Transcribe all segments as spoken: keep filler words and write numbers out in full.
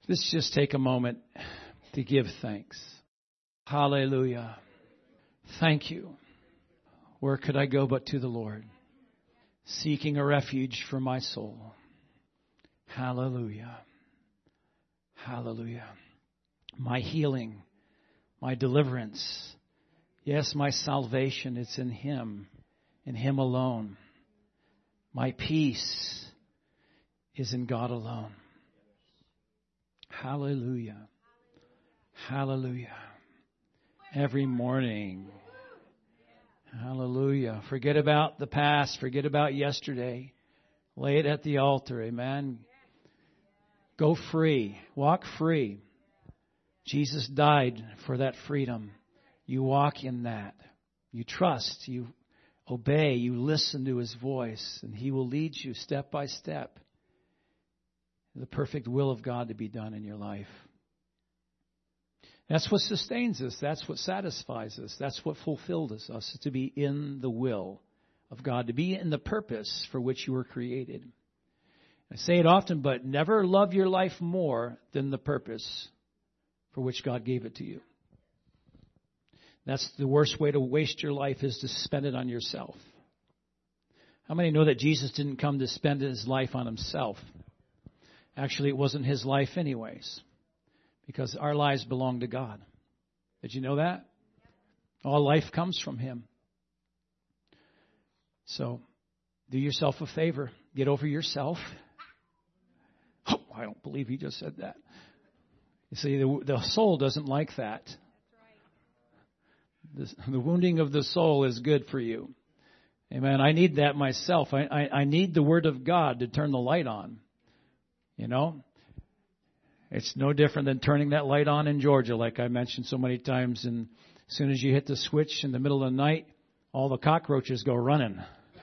Let's just take a moment to give thanks. Hallelujah. Thank you. Where could I go but to the Lord, seeking a refuge for my soul? Hallelujah. Hallelujah. My healing, my deliverance, yes, my salvation, it's in Him, in Him alone. My peace is in God alone. Hallelujah. Hallelujah. Every morning. Hallelujah. Forget about the past. Forget about yesterday. Lay it at the altar. Amen. Go free. Walk free. Jesus died for that freedom. You walk in that. You trust. You obey. You listen to His voice. And He will lead you step by step. The perfect will of God to be done in your life. That's what sustains us. That's what satisfies us. That's what fulfills us, to be in the will of God, to be in the purpose for which you were created. I say it often, but never love your life more than the purpose for which God gave it to you. That's the worst way to waste your life, is to spend it on yourself. How many know that Jesus didn't come to spend His life on Himself? Actually, it wasn't His life anyways, because our lives belong to God. Did you know that? All life comes from Him. So, do yourself a favor. Get over yourself. Oh, I don't believe he just said that. You see, the, the soul doesn't like that. The, the wounding of the soul is good for you. Amen. I need that myself. I, I, I need the Word of God to turn the light on. You know? It's no different than turning that light on in Georgia, like I mentioned so many times. And as soon as you hit the switch in the middle of the night, all the cockroaches go running.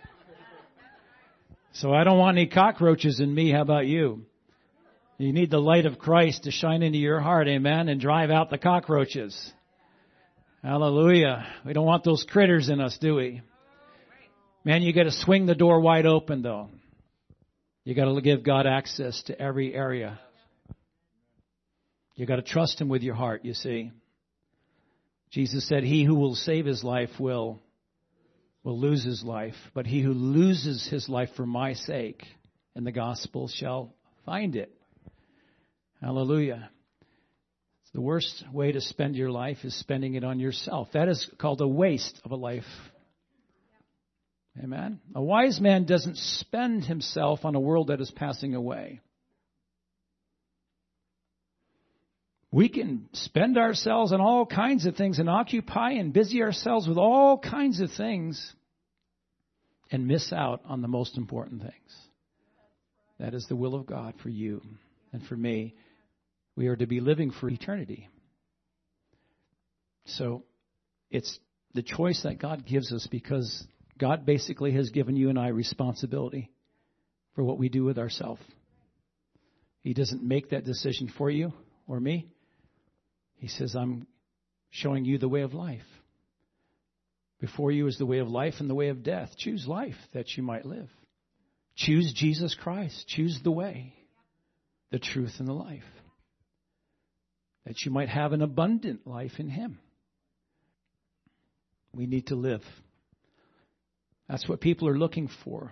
So I don't want any cockroaches in me. How about you? You need the light of Christ to shine into your heart, amen, and drive out the cockroaches. Hallelujah. We don't want those critters in us, do we? Man, you got to swing the door wide open, though. You got to give God access to every area. You got to trust Him with your heart, you see. Jesus said, he who will save his life will, will lose his life. But he who loses his life for my sake in the gospel shall find it. Hallelujah. The worst way to spend your life is spending it on yourself. That is called a waste of a life. Amen. A wise man doesn't spend himself on a world that is passing away. We can spend ourselves on all kinds of things and occupy and busy ourselves with all kinds of things and miss out on the most important things. That is the will of God for you and for me. We are to be living for eternity. So it's the choice that God gives us, because God basically has given you and I responsibility for what we do with ourselves. He doesn't make that decision for you or me. He says, I'm showing you the way of life. Before you is the way of life and the way of death. Choose life that you might live. Choose Jesus Christ. Choose the way, the truth, and the life, that you might have an abundant life in Him. We need to live. That's what people are looking for.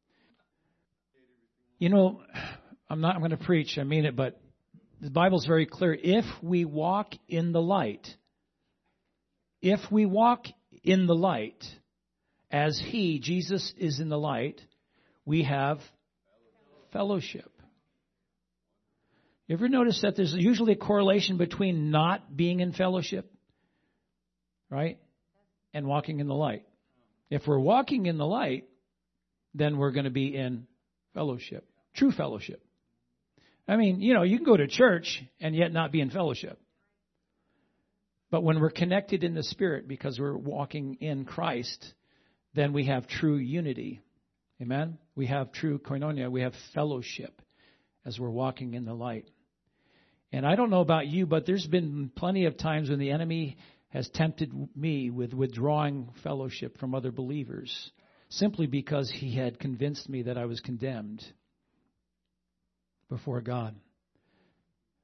You know, I'm not I'm going to preach, I mean it, but the Bible's very clear. If we walk in the light, if we walk in the light, as He, Jesus, is in the light, we have fellowship. You ever notice that there's usually a correlation between not being in fellowship, right, and walking in the light? If we're walking in the light, then we're going to be in fellowship, true fellowship. I mean, you know, you can go to church and yet not be in fellowship. But when we're connected in the Spirit because we're walking in Christ, then we have true unity. Amen? We have true koinonia. We have fellowship as we're walking in the light. And I don't know about you, but there's been plenty of times when the enemy has tempted me with withdrawing fellowship from other believers, simply because he had convinced me that I was condemned before God.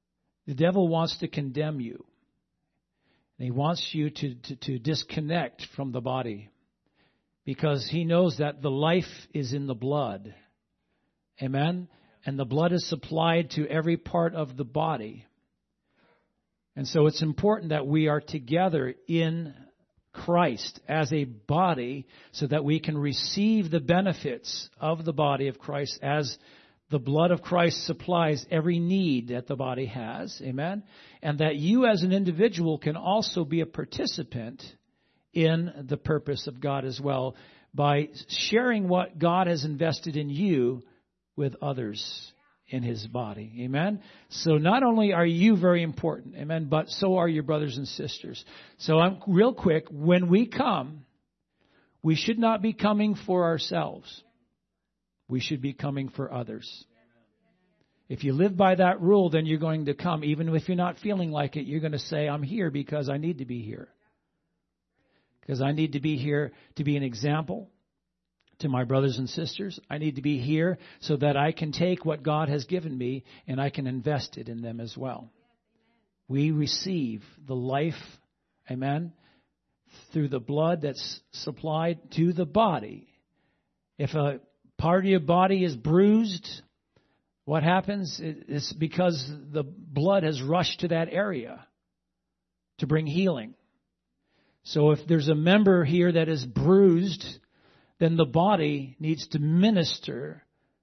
The devil wants to condemn you. And he wants you to, to, to disconnect from the body. Because he knows that the life is in the blood. Amen? And the blood is supplied to every part of the body. And so it's important that we are together in Christ as a body so that we can receive the benefits of the body of Christ as the blood of Christ supplies every need that the body has. Amen? And that you as an individual can also be a participant in the purpose of God as well by sharing what God has invested in you with others in His body. Amen? So not only are you very important, amen, but so are your brothers and sisters. So I'm real quick, when we come, we should not be coming for ourselves. We should be coming for others. If you live by that rule, then you're going to come. Even if you're not feeling like it, you're going to say, I'm here because I need to be here. Because I need to be here to be an example to my brothers and sisters. I need to be here so that I can take what God has given me and I can invest it in them as well. We receive the life, amen, through the blood that's supplied to the body. If a part of your body is bruised, what happens? It's because the blood has rushed to that area to bring healing. So if there's a member here that is bruised, then the body needs to minister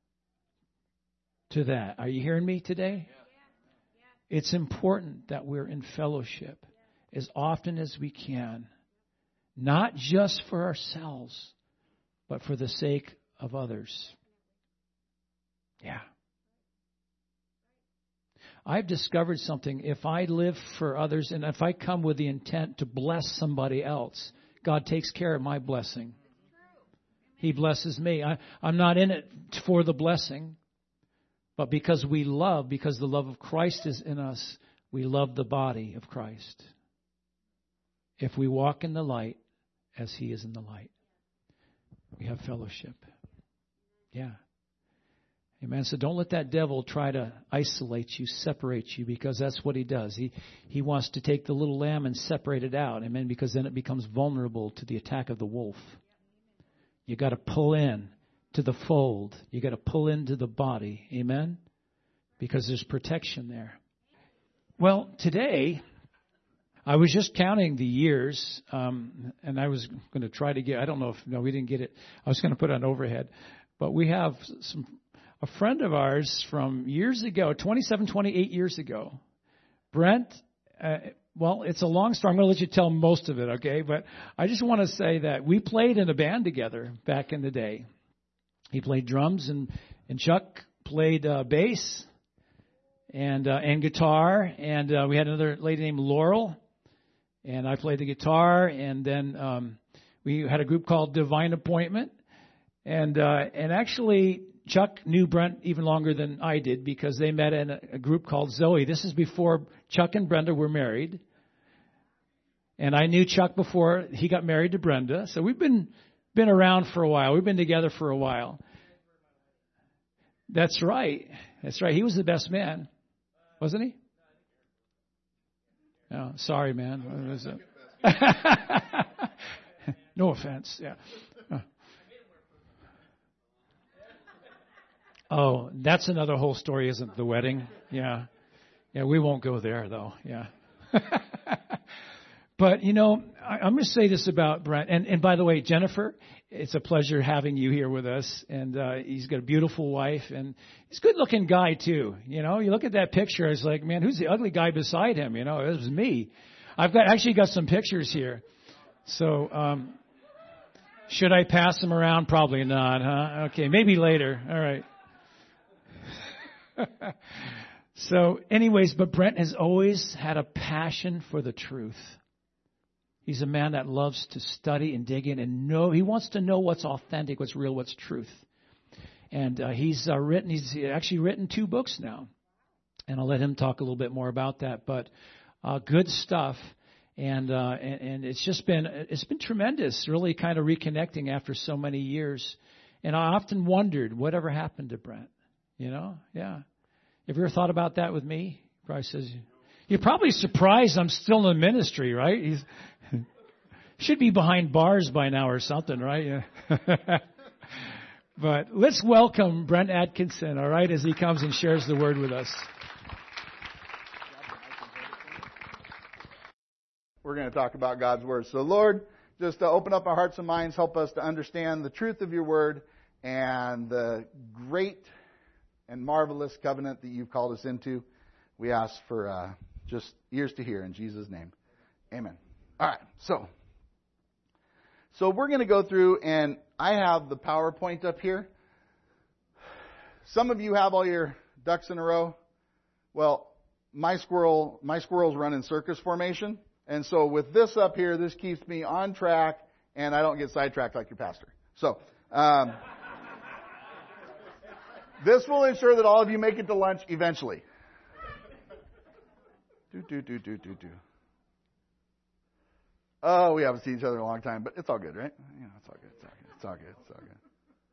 to that. Are you hearing me today? It's important that we're in fellowship as often as we can, not just for ourselves, but for the sake of others. Yeah. I've discovered something. If I live for others and if I come with the intent to bless somebody else, God takes care of my blessing. He blesses me. I, I'm not in it for the blessing, but because we love, because the love of Christ is in us, we love the body of Christ. If we walk in the light as He is in the light, we have fellowship. Yeah. Amen. So don't let that devil try to isolate you, separate you, because that's what he does. He he wants to take the little lamb and separate it out. Amen. Because then it becomes vulnerable to the attack of the wolf. You got to pull in to the fold. You got to pull into the body. Amen. Because there's protection there. Well, today I was just counting the years, um, and I was going to try to get. I don't know if no, we didn't get it. I was going to put it on overhead, but we have some. A friend of ours from years ago, twenty-seven, twenty-eight years ago, Brent, uh, well, it's a long story. I'm going to let you tell most of it, okay? But I just want to say that we played in a band together back in the day. He played drums, and, and Chuck played uh, bass and uh, and guitar. And uh, we had another lady named Laurel, and I played the guitar. And then um, we had a group called Divine Appointment. And uh, and actually... Chuck knew Brent even longer than I did because they met in a, a group called Zoe. This is before Chuck and Brenda were married. And I knew Chuck before he got married to Brenda. So we've been been around for a while. We've been together for a while. That's right. That's right. He was the best man. Wasn't he? Oh, sorry, man. What was it? No offense. Yeah. Oh, that's another whole story, isn't the wedding? Yeah. Yeah, we won't go there, though. Yeah. But, you know, I, I'm going to say this about Brent. And, and by the way, Jennifer, it's a pleasure having you here with us. And uh, he's got a beautiful wife. And he's a good-looking guy, too. You know, you look at that picture, it's like, man, who's the ugly guy beside him? You know, it was me. I've got actually got some pictures here. So um, should I pass them around? Probably not, huh? Okay, maybe later. All right. So anyways, but Brent has always had a passion for the truth. He's a man that loves to study and dig in and know. He wants to know what's authentic, what's real, what's truth. And uh, he's uh, written, he's actually written two books now. And I'll let him talk a little bit more about that. But uh, good stuff. And, uh, and and it's just been, it's been tremendous, really kind of reconnecting after so many years. And I often wondered, whatever happened to Brent? You know, yeah. Have you ever thought about that with me? Probably says, You're probably surprised I'm still in ministry, right? He's should be behind bars by now or something, right? Yeah. But let's welcome Brent Atkinson, all right, as he comes and shares the word with us. We're going to talk about God's word. So, Lord, just to open up our hearts and minds, help us to understand the truth of your word and the great and marvelous covenant that you've called us into. We ask for uh, just ears to hear in Jesus' name. Amen. All right, so so we're going to go through, and I have the PowerPoint up here. Some of you have all your ducks in a row. Well, my squirrel, my squirrels run in circus formation, and so with this up here, this keeps me on track, and I don't get sidetracked like your pastor. So um, this will ensure that all of you make it to lunch eventually. Do, do, do, do, do, do. Oh, we haven't seen each other in a long time, but it's all good, right? Yeah, it's all good. It's all good. It's all good. It's all good.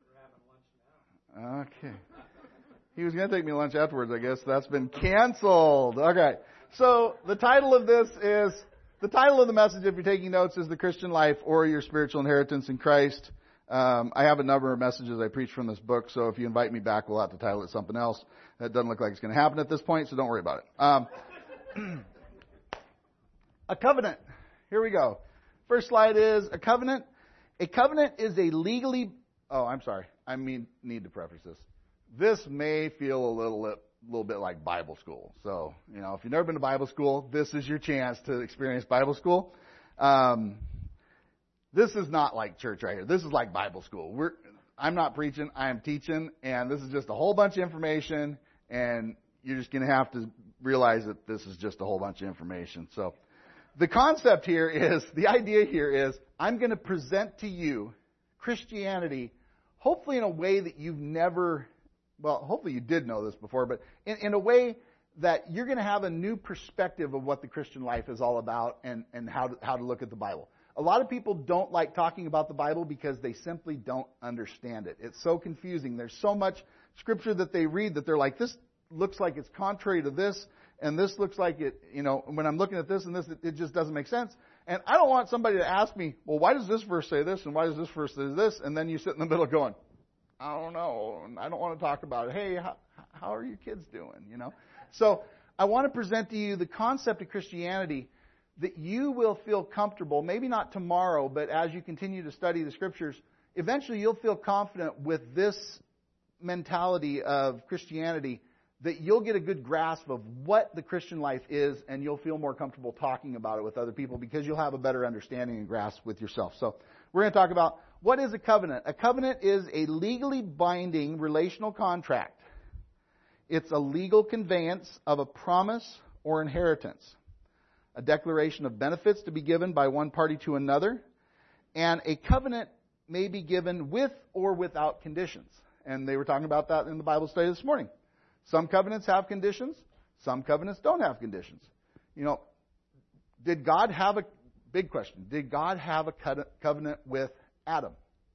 We're having lunch now. Okay. He was going to take me to lunch afterwards, I guess. That's been canceled. Okay. So the title of this is, the title of the message, if you're taking notes, is The Christian Life or Your Spiritual Inheritance in Christ. Um, I have a number of messages I preach from this book, so if you invite me back, we'll have to title it something else. That doesn't look like it's going to happen at this point, so don't worry about it. Um, a covenant. Here we go. First slide is a covenant. A covenant is a legally... Oh, I'm sorry. I mean, need to preface this. This may feel a little, a little bit like Bible school. So, you know, if you've never been to Bible school, this is your chance to experience Bible school. Um, this is not like church right here. This is like Bible school. We're, I'm not preaching. I am teaching. And this is just a whole bunch of information. And you're just going to have to realize that this is just a whole bunch of information. So the concept here is, the idea here is, I'm going to present to you Christianity, hopefully in a way that you've never, well, hopefully you did know this before, but in, in a way that you're going to have a new perspective of what the Christian life is all about and, and how to, how to look at the Bible. A lot of people don't like talking about the Bible because they simply don't understand it. It's so confusing. There's so much scripture that they read that they're like, this looks like it's contrary to this, and this looks like it, you know, when I'm looking at this and this, it, it just doesn't make sense. And I don't want somebody to ask me, well, why does this verse say this, and why does this verse say this? And then you sit in the middle going, I don't know, and I don't want to talk about it. Hey, how, how are your kids doing, you know? So I want to present to you the concept of Christianity that you will feel comfortable, maybe not tomorrow, but as you continue to study the Scriptures, eventually you'll feel confident with this mentality of Christianity, that you'll get a good grasp of what the Christian life is, and you'll feel more comfortable talking about it with other people because you'll have a better understanding and grasp with yourself. So we're going to talk about what is a covenant. A covenant is a legally binding relational contract. It's a legal conveyance of a promise or inheritance, a declaration of benefits to be given by one party to another, and a covenant may be given with or without conditions. And they were talking about that in the Bible study this morning. Some covenants have conditions. Some covenants don't have conditions. You know, did God have a, big question, did God have a covenant with Adam?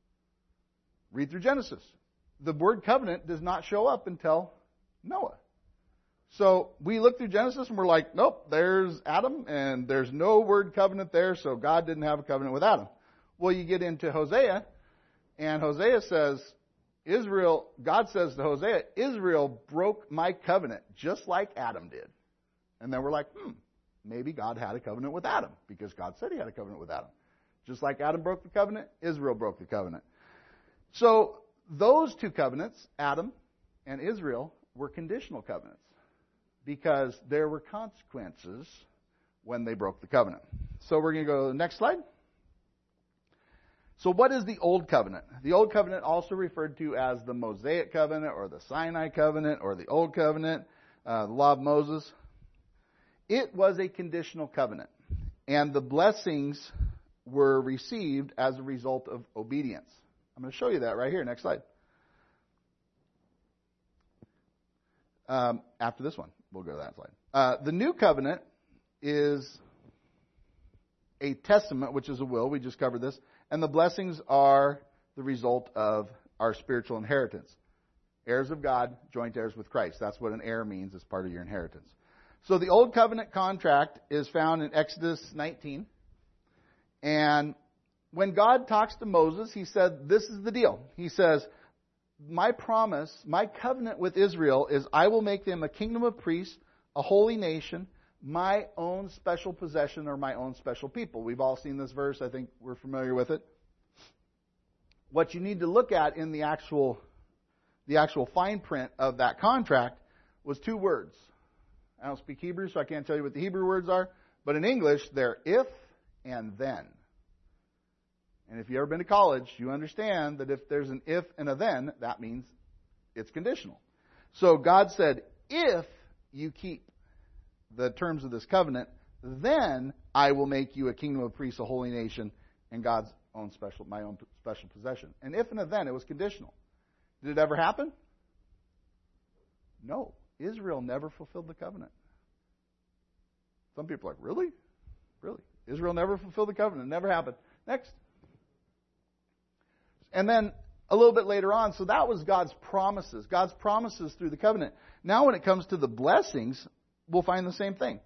Read through Genesis. The word covenant does not show up until Noah. So we look through Genesis and we're like, nope, there's Adam and there's no word covenant there, so God didn't have a covenant with Adam. Well, you get into Hosea, and Hosea says, Israel, God says to Hosea, Israel broke my covenant just like Adam did. And then we're like, hmm, maybe God had a covenant with Adam because God said he had a covenant with Adam. Just like Adam broke the covenant, Israel broke the covenant. So those two covenants, Adam and Israel, were conditional covenants because there were consequences when they broke the covenant. So we're going to go to the next slide. So what is the Old Covenant? The Old Covenant, also referred to as the Mosaic Covenant or the Sinai Covenant or the Old Covenant, uh, the Law of Moses. It was a conditional covenant, and the blessings were received as a result of obedience. I'm going to show you that right here. Next slide. Um, after this one, we'll go to that slide. Uh, the New Covenant is a testament, which is a will. We just covered this. And the blessings are the result of our spiritual inheritance. Heirs of God, joint heirs with Christ. That's what an heir means as part of your inheritance. So the Old Covenant contract is found in Exodus nineteen. And when God talks to Moses, he said, this is the deal. He says, my promise, my covenant with Israel is I will make them a kingdom of priests, a holy nation, my own special possession or my own special people. We've all seen this verse. I think we're familiar with it. What you need to look at in the actual, the actual fine print of that contract was two words. I don't speak Hebrew, so I can't tell you what the Hebrew words are. But in English, they're if and then. And if you've ever been to college, you understand that if there's an if and a then, that means it's conditional. So God said, if you keep the terms of this covenant, then I will make you a kingdom of priests, a holy nation, and God's own special, my own special possession. And if and a then, it was conditional. Did it ever happen? No. Israel never fulfilled the covenant. Some people are like, really? Really? Israel never fulfilled the covenant. It never happened. Next. And then a little bit later on, so that was God's promises. God's promises through the covenant. Now when it comes to the blessings, we'll find the same thing.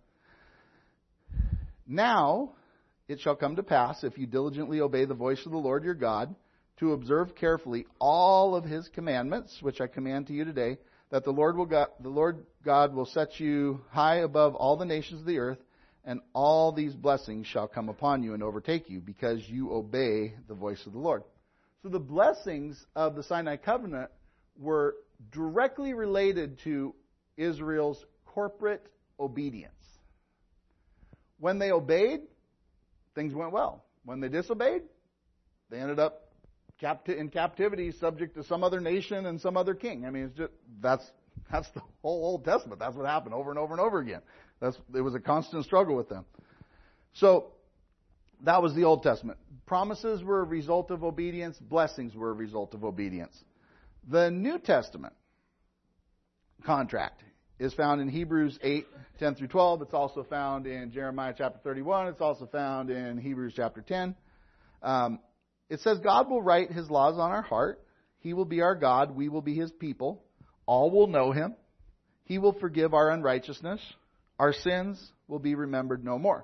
Now it shall come to pass, if you diligently obey the voice of the Lord your God, to observe carefully all of his commandments, which I command to you today, that the Lord will God, the Lord God will set you high above all the nations of the earth, and all these blessings shall come upon you and overtake you, because you obey the voice of the Lord. So the blessings of the Sinai covenant were directly related to Israel's corporate obedience. When they obeyed, things went well. When they disobeyed, they ended up capti- in captivity, subject to some other nation and some other king. I mean, it's just that's that's the whole Old Testament. That's what happened over and over and over again. That's it was a constant struggle with them. So that was the Old Testament. Promises were a result of obedience. Blessings were a result of obedience. The New Testament contract is found in Hebrews eight, ten through twelve. It's also found in Jeremiah chapter thirty-one. It's also found in Hebrews chapter ten. Um, it says, God will write his laws on our heart. He will be our God. We will be his people. All will know him. He will forgive our unrighteousness. Our sins will be remembered no more.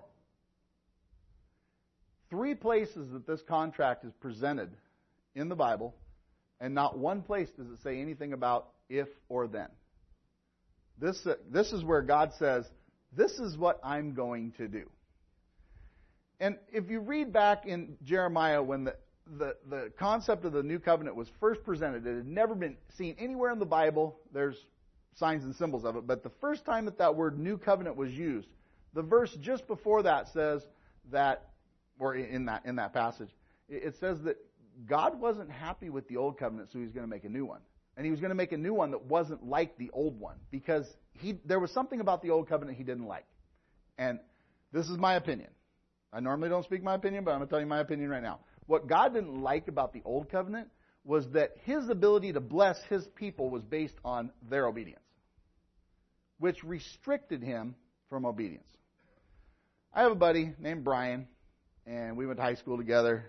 Three places that this contract is presented in the Bible, and not one place does it say anything about if or then. This, uh, this is where God says, this is what I'm going to do. And if you read back in Jeremiah when the, the, the concept of the new covenant was first presented, it had never been seen anywhere in the Bible. There's signs and symbols of it. But the first time that that word new covenant was used, the verse just before that says that, or in that in that passage, it says that God wasn't happy with the old covenant, so he's going to make a new one. And he was going to make a new one that wasn't like the old one, because he there was something about the old covenant he didn't like. And this is my opinion. I normally don't speak my opinion, but I'm going to tell you my opinion right now. What God didn't like about the old covenant was that his ability to bless his people was based on their obedience, which restricted him from obedience. I have a buddy named Brian, and we went to high school together.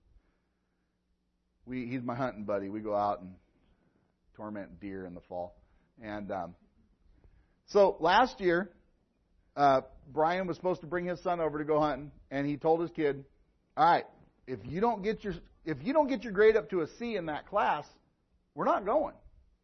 We he's my hunting buddy. We go out and torment deer in the fall. And um, so last year, uh, Brian was supposed to bring his son over to go hunting, and he told his kid, "All right, if you don't get your if you don't get your grade up to a C in that class, we're not going."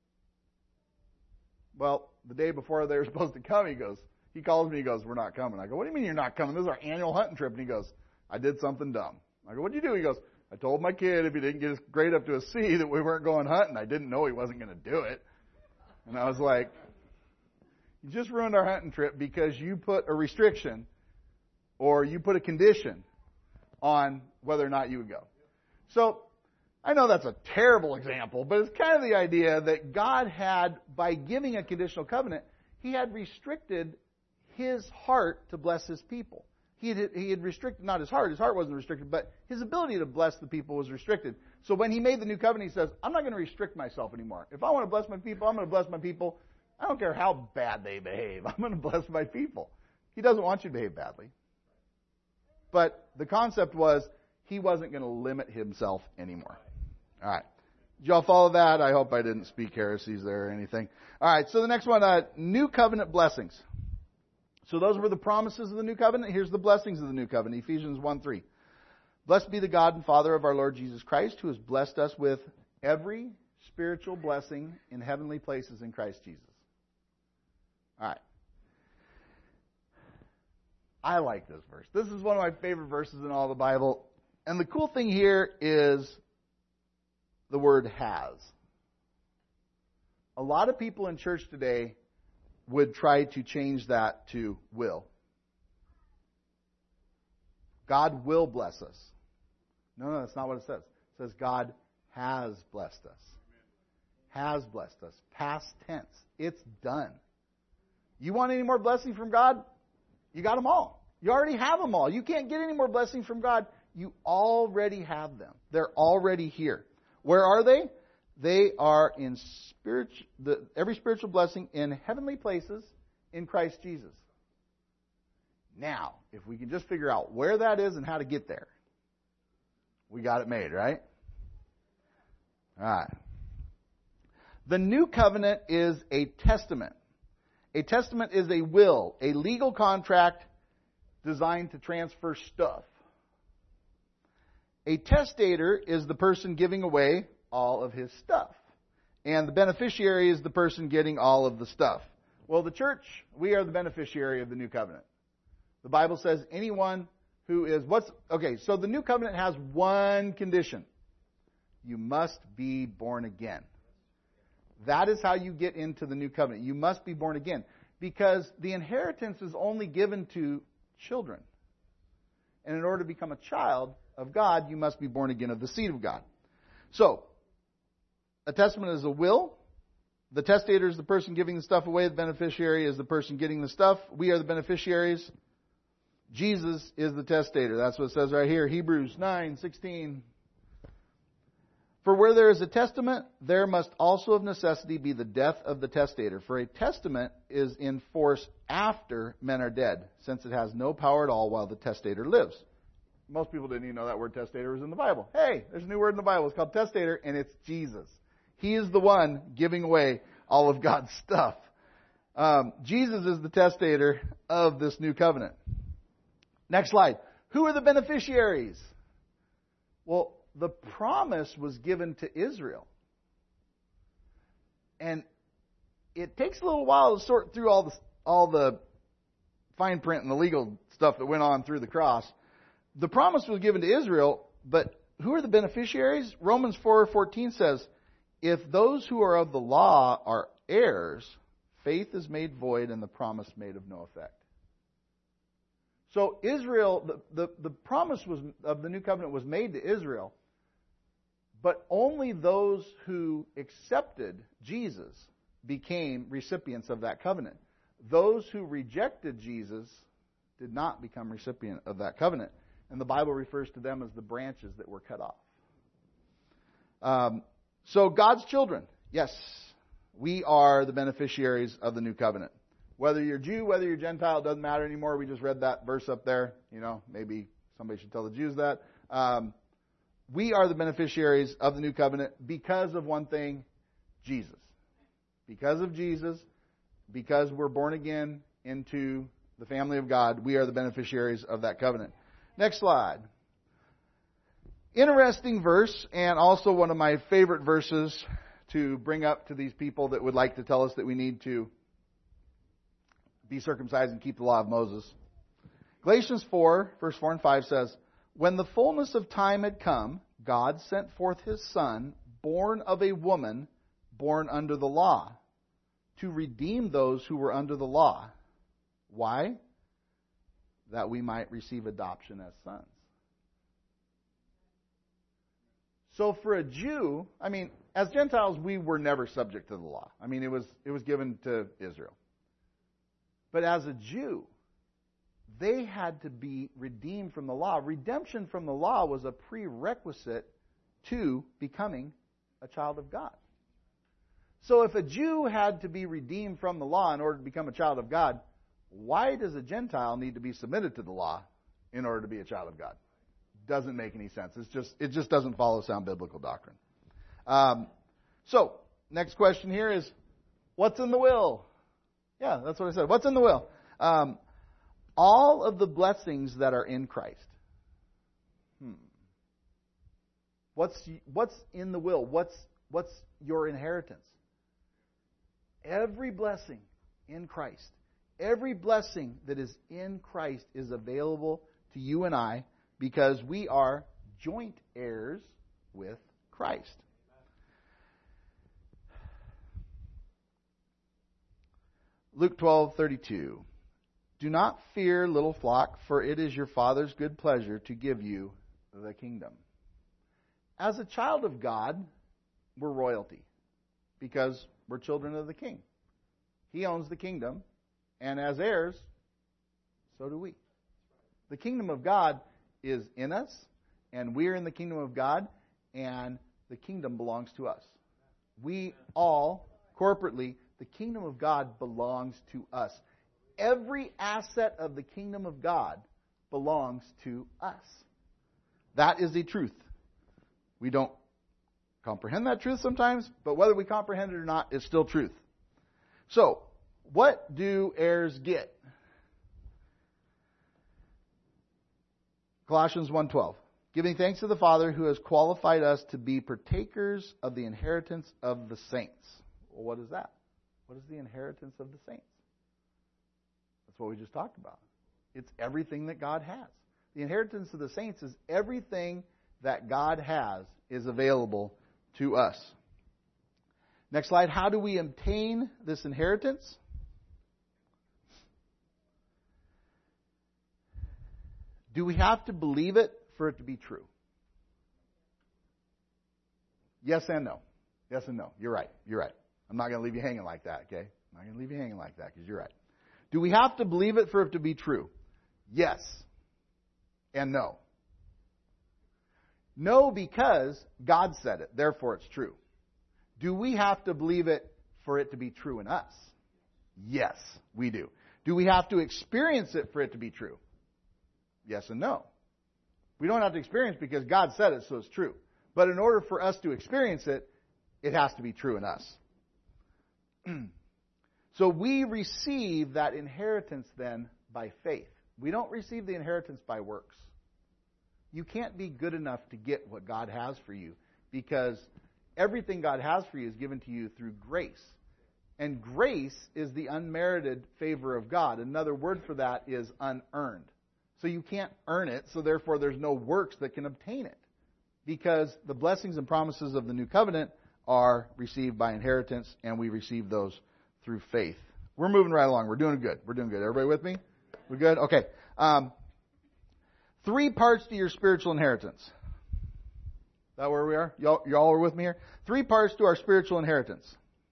Well, the day before they were supposed to come, he goes, he calls me, he goes, "We're not coming." I go, "What do you mean you're not coming? This is our annual hunting trip." And he goes, "I did something dumb." I go, "What'd you do?" He goes, "I told my kid if he didn't get his grade up to a C that we weren't going hunting." I didn't know he wasn't going to do it. And I was like, "You just ruined our hunting trip because you put a restriction or you put a condition on whether or not you would go." So I know that's a terrible example, but it's kind of the idea that God had, by giving a conditional covenant, he had restricted his heart to bless his people. He had, he had restricted, not his heart, his heart wasn't restricted, but his ability to bless the people was restricted. So when he made the new covenant, he says, I'm not going to restrict myself anymore. If I want to bless my people, I'm going to bless my people. I don't care how bad they behave. I'm going to bless my people. He doesn't want you to behave badly. But the concept was he wasn't going to limit himself anymore. All right. Did y'all follow that? I hope I didn't speak heresies there or anything. All right. So the next one, uh, new covenant blessings. So those were the promises of the new covenant. Here's the blessings of the new covenant. Ephesians one three. Blessed be the God and Father of our Lord Jesus Christ, who has blessed us with every spiritual blessing in heavenly places in Christ Jesus. All right. I like this verse. This is one of my favorite verses in all the Bible. And the cool thing here is the word has. A lot of people in church today would try to change that to will. God will bless us. No, no, that's not what it says. It says God has blessed us. Has blessed us. Past tense. It's done. You want any more blessing from God? You got them all. You already have them all. You can't get any more blessing from God. You already have them. They're already here. Where are they? They are in spiritual, the, every spiritual blessing in heavenly places in Christ Jesus. Now, if we can just figure out where that is and how to get there, we got it made, right? All right. The new covenant is a testament. A testament is a will, a legal contract designed to transfer stuff. A testator is the person giving away all of his stuff. And the beneficiary is the person getting all of the stuff. Well, the church, we are the beneficiary of the new covenant. The Bible says anyone who is, what's, okay, so the new covenant has one condition. You must be born again. That is how you get into the new covenant. You must be born again. Because the inheritance is only given to children. And in order to become a child of God, you must be born again of the seed of God. So, a testament is a will. The testator is the person giving the stuff away. The beneficiary is the person getting the stuff. We are the beneficiaries. Jesus is the testator. That's what it says right here. Hebrews nine sixteen. For where there is a testament, there must also of necessity be the death of the testator. For a testament is in force after men are dead, since it has no power at all while the testator lives. Most people didn't even know that word testator was in the Bible. Hey, there's a new word in the Bible. It's called testator, and it's Jesus. He is the one giving away all of God's stuff. Um, Jesus is the testator of this new covenant. Next slide. Who are the beneficiaries? Well, the promise was given to Israel. And it takes a little while to sort through all the, all the fine print and the legal stuff that went on through the cross. The promise was given to Israel, but who are the beneficiaries? Romans four fourteen says, if those who are of the law are heirs, faith is made void and the promise made of no effect. So Israel, the, the, the promise was of the new covenant was made to Israel, but only those who accepted Jesus became recipients of that covenant. Those who rejected Jesus did not become recipient of that covenant. And the Bible refers to them as the branches that were cut off. Um, so God's children, yes, we are the beneficiaries of the new covenant. Whether you're Jew, whether you're Gentile, it doesn't matter anymore. We just read that verse up there. You know, maybe somebody should tell the Jews that. Um, we are the beneficiaries of the new covenant because of one thing, Jesus. Because of Jesus, because we're born again into the family of God, we are the beneficiaries of that covenant. Next slide. Interesting verse, and also one of my favorite verses to bring up to these people that would like to tell us that we need to be circumcised and keep the law of Moses. Galatians four, verse four and five says, when the fullness of time had come, God sent forth His Son, born of a woman, born under the law, to redeem those who were under the law. Why? That we might receive adoption as sons. So for a Jew, I mean, as Gentiles, we were never subject to the law. I mean, it was it was given to Israel. But as a Jew, they had to be redeemed from the law. Redemption from the law was a prerequisite to becoming a child of God. So if a Jew had to be redeemed from the law in order to become a child of God, why does a Gentile need to be submitted to the law in order to be a child of God? Doesn't make any sense. It's just it just doesn't follow sound biblical doctrine. Um, so, next question here is, what's in the will? Yeah, that's what I said. What's in the will? Um, all of the blessings that are in Christ. Hmm. What's what's in the will? What's what's your inheritance? Every blessing in Christ. Every blessing that is in Christ is available to you and I because we are joint heirs with Christ. Luke twelve thirty-two. Do not fear, little flock, for it is your Father's good pleasure to give you the kingdom. As a child of God, we're royalty because we're children of the King. He owns the kingdom, and as heirs, so do we. The kingdom of God is in us, and we're in the kingdom of God, and the kingdom belongs to us. We all, corporately, the kingdom of God belongs to us. Every asset of the kingdom of God belongs to us. That is the truth. We don't comprehend that truth sometimes, but whether we comprehend it or not, it's still truth. So, what do heirs get? Colossians one twelve. Giving thanks to the Father who has qualified us to be partakers of the inheritance of the saints. Well, what is that? What is the inheritance of the saints? That's what we just talked about. It's everything that God has. The inheritance of the saints is everything that God has is available to us. Next slide. How do we obtain this inheritance? Do we have to believe it for it to be true? Yes and no. Yes and no. You're right. You're right. I'm not going to leave you hanging like that, okay? I'm not going to leave you hanging like that because you're right. Do we have to believe it for it to be true? Yes and no. No, because God said it, therefore it's true. Do we have to believe it for it to be true in us? Yes, we do. Do we have to experience it for it to be true? Yes and no. We don't have to experience it because God said it, so it's true. But in order for us to experience it, it has to be true in us. So we receive that inheritance then by faith. We don't receive the inheritance by works. You can't be good enough to get what God has for you because everything God has for you is given to you through grace. And grace is the unmerited favor of God. Another word for that is unearned. So you can't earn it, so therefore there's no works that can obtain it. Because the blessings and promises of the new covenant are received by inheritance, and we receive those through faith. We're moving right along. We're doing good. We're doing good. Everybody with me? We're good? Okay. Um, three parts to your spiritual inheritance. Is that where we are? Y'all, y'all are with me here? Three parts to our spiritual inheritance.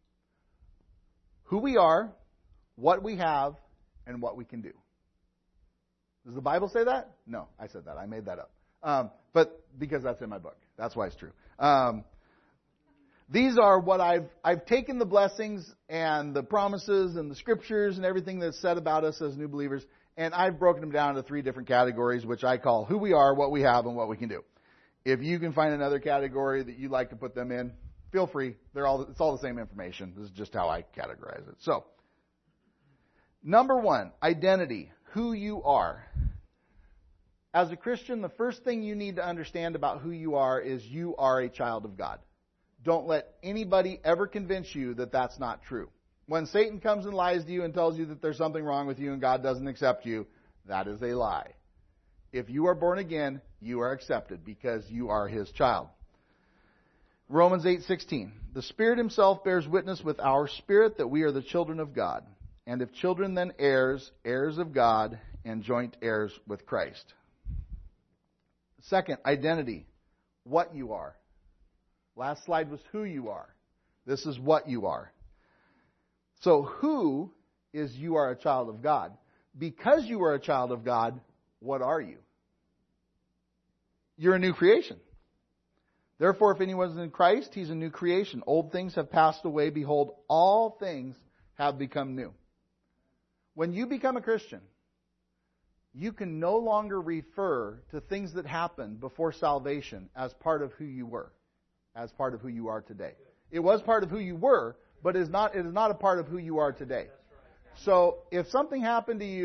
Who we are, what we have, and what we can do. Does the Bible say that? No, I said that. I made that up. Um, but because that's in my book. That's why it's true. Um, these are what I've I've taken the blessings and the promises and the scriptures and everything that's said about us as new believers, and I've broken them down into three different categories, which I call who we are, what we have, and what we can do. If you can find another category that you'd like to put them in, feel free. They're all it's all the same information. This is just how I categorize it. So, number one, identity. Who you are. As a Christian, the first thing you need to understand about who you are is you are a child of God. Don't let anybody ever convince you that that's not true. When Satan comes and lies to you and tells you that there's something wrong with you and God doesn't accept you, that is a lie. If you are born again, you are accepted because you are His child. Romans eight sixteen. The Spirit Himself bears witness with our spirit that we are the children of God. And if children, then heirs, heirs of God, and joint heirs with Christ. Second, identity. What you are. Last slide was who you are. This is what you are. So who is you are a child of God? Because you are a child of God, what are you? You're a new creation. Therefore, if anyone is in Christ, he's a new creation. Old things have passed away. Behold, all things have become new. When you become a Christian, you can no longer refer to things that happened before salvation as part of who you were, as part of who you are today. It was part of who you were, but it is not, it is not a part of who you are today. So if something happened to you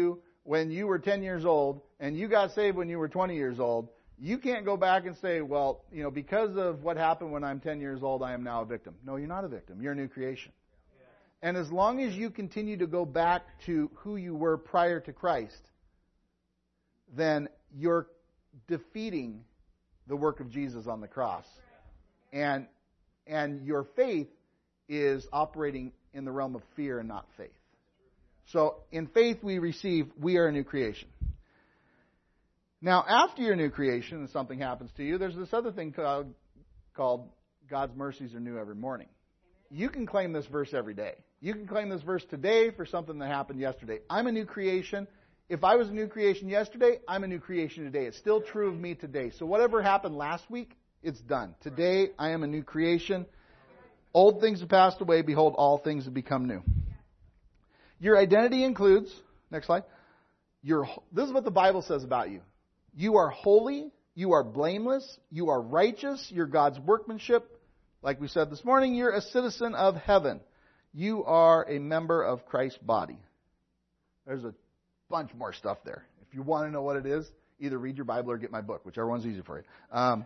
when you were ten years old and you got saved when you were twenty years old, you can't go back and say, well, you know, because of what happened when I'm ten years old, I am now a victim. No, you're not a victim. You're a new creation. And as long as you continue to go back to who you were prior to Christ, then you're defeating the work of Jesus on the cross. And and your faith is operating in the realm of fear and not faith. So in faith we receive, we are a new creation. Now after you're a new creation and something happens to you, there's this other thing called, called God's mercies are new every morning. You can claim this verse every day. You can claim this verse today for something that happened yesterday. I'm a new creation. If I was a new creation yesterday, I'm a new creation today. It's still true of me today. So whatever happened last week, it's done. Today, I am a new creation. Old things have passed away. Behold, all things have become new. Your identity includes, next slide, your, this is what the Bible says about you. You are holy. You are blameless. You are righteous. You're God's workmanship. Like we said this morning, you're a citizen of heaven. You are a member of Christ's body. There's a bunch more stuff there. If you want to know what it is, either read your Bible or get my book, whichever one's easier for you. Um,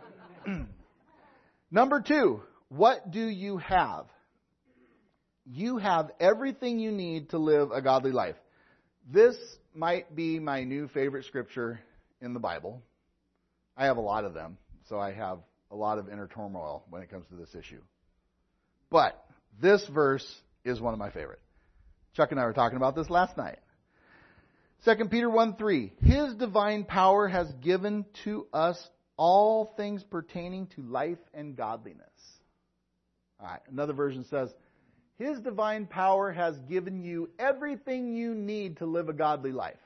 number two, what do you have? You have everything you need to live a godly life. This might be my new favorite scripture in the Bible. I have a lot of them, so I have a lot of inner turmoil when it comes to this issue. But this verse is one of my favorite. Chuck and I were talking about this last night. Second Peter one three. His divine power has given to us all things pertaining to life and godliness. All right. Another version says, His divine power has given you everything you need to live a godly life.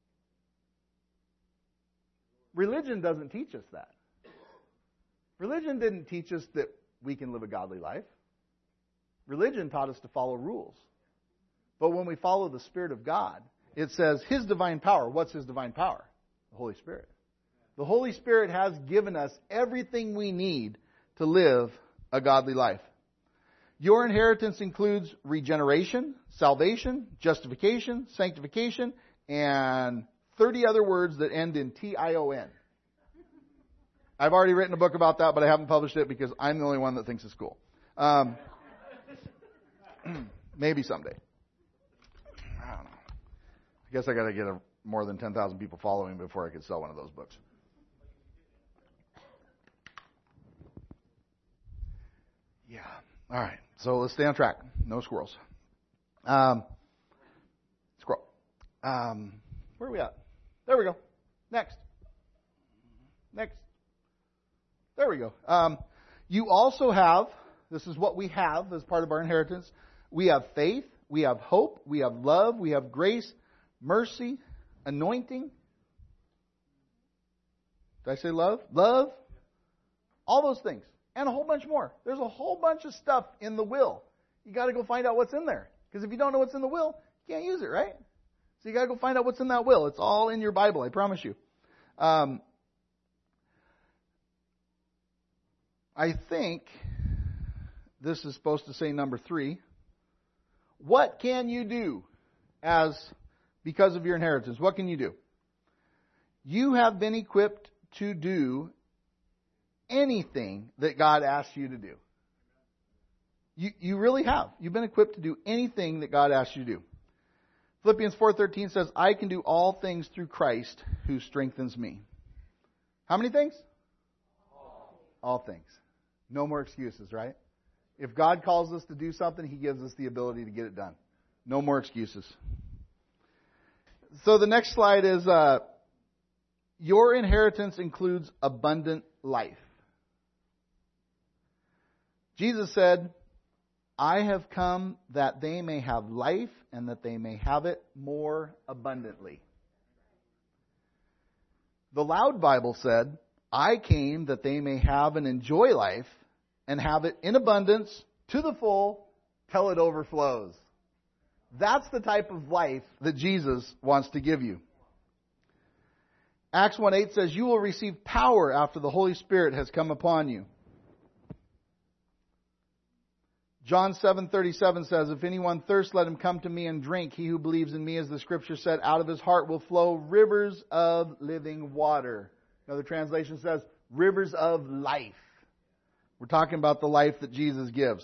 Religion doesn't teach us that. Religion didn't teach us that we can live a godly life. Religion taught us to follow rules. But when we follow the Spirit of God, it says His divine power. What's His divine power? The Holy Spirit. The Holy Spirit has given us everything we need to live a godly life. Your inheritance includes regeneration, salvation, justification, sanctification, and thirty other words that end in T I O N. I've already written a book about that, but I haven't published it because I'm the only one that thinks it's cool. Um, maybe someday. I don't know. I guess I got to get a, more than ten thousand people following before I could sell one of those books. Yeah. All right. So let's stay on track. No squirrels. Um, squirrel. Um, where are we at? There we go. Next. Next. There we go. Um, you also have, this is what we have as part of our inheritance. We have faith, we have hope, we have love, we have grace, mercy, anointing. Did I say love? Love. All those things. And a whole bunch more. There's a whole bunch of stuff in the will. You got to go find out what's in there. Because if you don't know what's in the will, you can't use it, right? So you got to go find out what's in that will. It's all in your Bible, I promise you. Um, I think this is supposed to say number three. What can you do as because of your inheritance? What can you do? You have been equipped to do anything that God asks you to do. You, you really have. You've been equipped to do anything that God asks you to do. Philippians four thirteen says, I can do all things through Christ who strengthens me. How many things? All, all things. No more excuses, right? If God calls us to do something, He gives us the ability to get it done. No more excuses. So the next slide is, uh, your inheritance includes abundant life. Jesus said, I have come that they may have life and that they may have it more abundantly. The Loud Bible said, I came that they may have and enjoy life and have it in abundance to the full till it overflows. That's the type of life that Jesus wants to give you. Acts one eight says, you will receive power after the Holy Spirit has come upon you. John seven thirty-seven says, if anyone thirsts, let him come to me and drink. He who believes in me, as the Scripture said, out of his heart will flow rivers of living water. Another translation says, rivers of life. We're talking about the life that Jesus gives.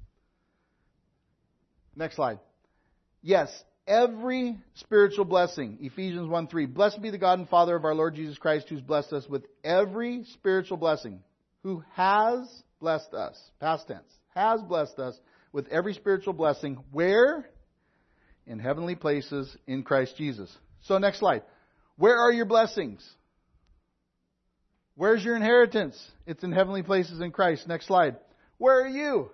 Next slide. Yes, every spiritual blessing. Ephesians one three. Blessed be the God and Father of our Lord Jesus Christ, who's blessed us with every spiritual blessing. Who has blessed us. Past tense. Has blessed us with every spiritual blessing. Where? In heavenly places in Christ Jesus. So next slide. Where are your blessings? Where's your inheritance? It's in heavenly places in Christ. Next slide. Where are you?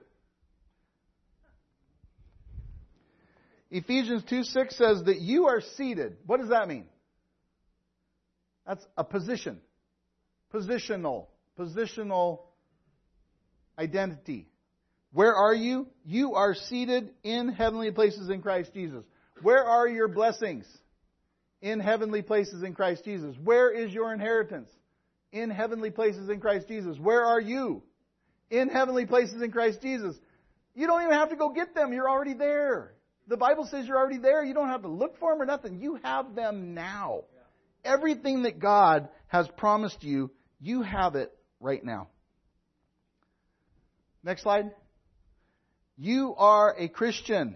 Ephesians two six says that you are seated. What does that mean? That's a position. Positional. Positional identity. Where are you? You are seated in heavenly places in Christ Jesus. Where are your blessings? In heavenly places in Christ Jesus. Where is your inheritance? In heavenly places in Christ Jesus. Where are you? In heavenly places in Christ Jesus. You don't even have to go get them. You're already there. The Bible says you're already there. You don't have to look for them or nothing. You have them now. Everything that God has promised you, you have it right now. Next slide. You are a Christian.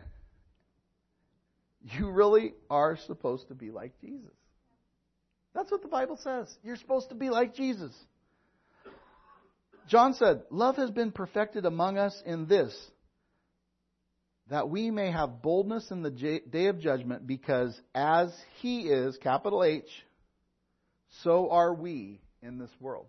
You really are supposed to be like Jesus. That's what the Bible says. You're supposed to be like Jesus. John said, love has been perfected among us in this, that we may have boldness in the day of judgment, because as He is, capital H, so are we in this world.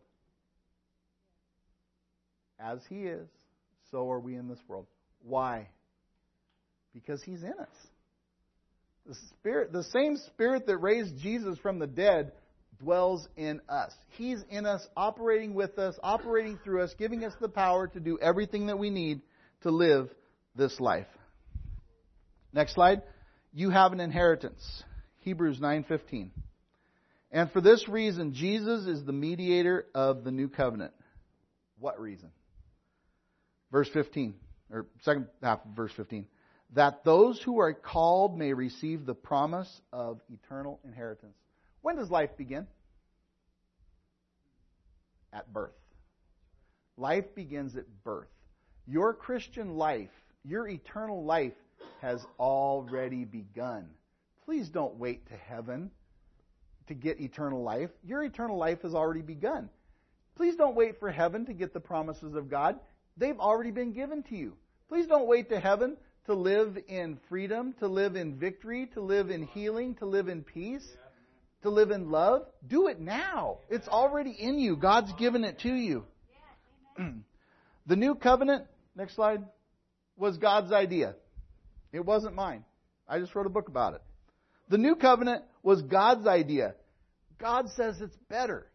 As He is, so are we in this world. Why? Because He's in us. The Spirit, the same Spirit that raised Jesus from the dead dwells in us. He's in us, operating with us, operating through us, giving us the power to do everything that we need to live this life. Next slide. You have an inheritance. Hebrews nine fifteen. And for this reason, Jesus is the mediator of the new covenant. What reason? Verse fifteen, or second half of verse fifteen. That those who are called may receive the promise of eternal inheritance. When does life begin? At birth. Life begins at birth. Your Christian life, your eternal life, has already begun. Please don't wait to heaven to get eternal life. Your eternal life has already begun. Please don't wait for heaven to get the promises of God. They've already been given to you. Please don't wait to heaven to live in freedom, to live in victory, to live in healing, to live in peace, to live in love. Do it now. It's already in you. God's given it to you. The new covenant, next slide, was God's idea. It wasn't mine. I just wrote a book about it. The new covenant was God's idea. God says it's better.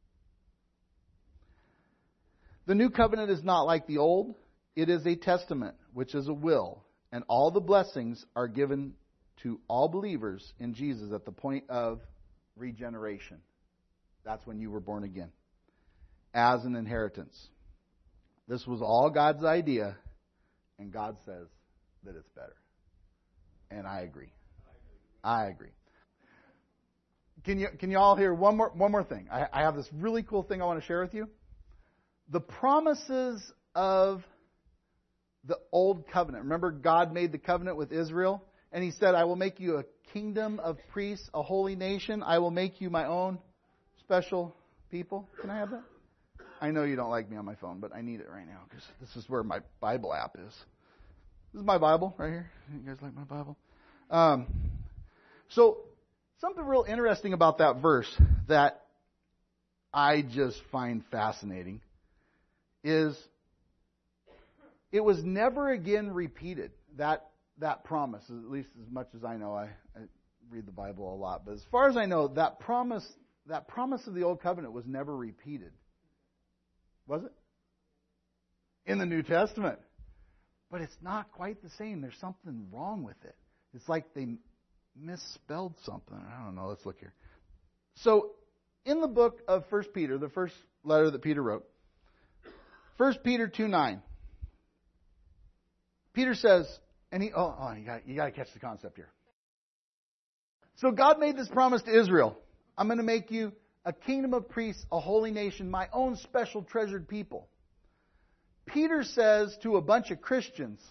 The new covenant is not like the old. It is a testament, which is a will. And all the blessings are given to all believers in Jesus at the point of regeneration. That's when you were born again. As an inheritance. This was all God's idea. And God says that it's better. And I agree. I agree. Can you can you all hear one more one more thing? I, I have this really cool thing I want to share with you. The promises of the old covenant. Remember, God made the covenant with Israel, and He said, I will make you a kingdom of priests, a holy nation. I will make you my own special people. Can I have that? I know you don't like me on my phone, but I need it right now because this is where my Bible app is. This is my Bible right here. You guys like my Bible? Um, so, something real interesting about that verse that I just find fascinating is it was never again repeated. That that promise, at least as much as I know, I, I read the Bible a lot, but as far as I know, that promise that promise of the Old Covenant was never repeated. Was it? In the New Testament. But it's not quite the same. There's something wrong with it. It's like they misspelled something. I don't know. Let's look here. So, in the book of First Peter, the first letter that Peter wrote, First Peter two nine. Peter says, and he, oh, oh you got you got to catch the concept here. So God made this promise to Israel. I'm going to make you a kingdom of priests, a holy nation, my own special treasured people. Peter says to a bunch of Christians,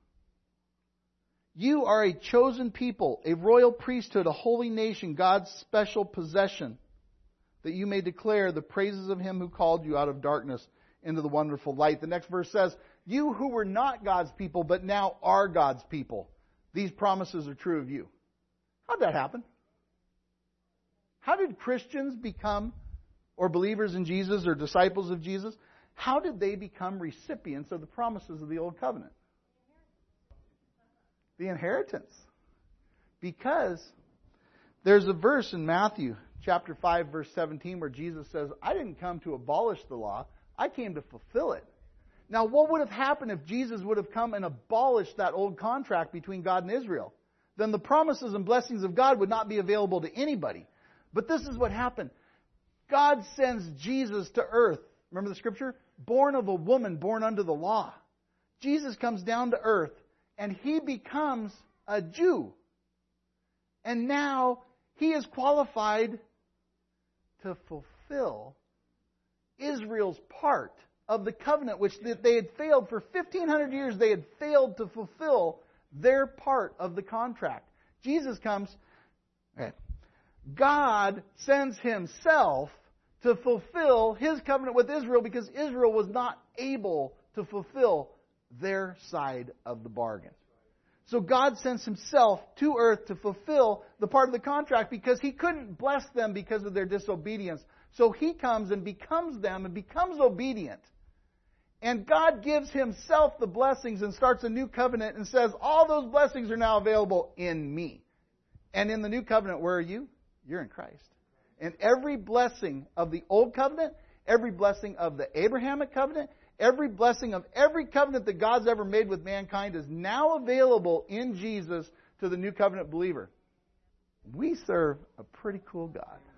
you are a chosen people, a royal priesthood, a holy nation, God's special possession, that you may declare the praises of Him who called you out of darkness into the wonderful light. The next verse says, you who were not God's people, but now are God's people. These promises are true of you. How'd that happen? How did Christians become, or believers in Jesus, or disciples of Jesus, how did they become recipients of the promises of the Old Covenant? The inheritance. Because there's a verse in Matthew chapter five, verse seventeen, where Jesus says, I didn't come to abolish the law, I came to fulfill it. Now, what would have happened if Jesus would have come and abolished that old contract between God and Israel? Then the promises and blessings of God would not be available to anybody. But this is what happened. God sends Jesus to earth. Remember the scripture? Born of a woman, born under the law. Jesus comes down to earth, and He becomes a Jew. And now He is qualified to fulfill Israel's part of the covenant, which they had failed for fifteen hundred years. They had failed to fulfill their part of the contract. Jesus comes, God sends Himself to fulfill His covenant with Israel because Israel was not able to fulfill their side of the bargain. So God sends Himself to earth to fulfill the part of the contract because He couldn't bless them because of their disobedience. So He comes and becomes them and becomes obedient. And God gives Himself the blessings and starts a new covenant and says, all those blessings are now available in me. And in the new covenant, where are you? You're in Christ. And every blessing of the old covenant, every blessing of the Abrahamic covenant, every blessing of every covenant that God's ever made with mankind is now available in Jesus to the new covenant believer. We serve a pretty cool God.